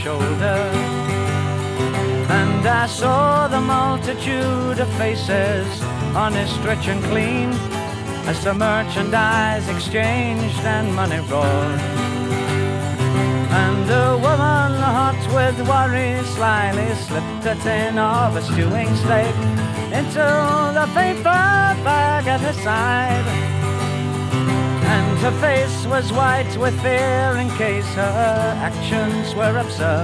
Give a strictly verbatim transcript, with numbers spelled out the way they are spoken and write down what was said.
shoulder, and I saw the multitude of faces, honest, rich and clean, as the merchandise exchanged and money roared. And a woman hot with worry slyly slipped a tin of a stewing steak into the paper bag at her side, and her face was white with fear in case her actions were absurd.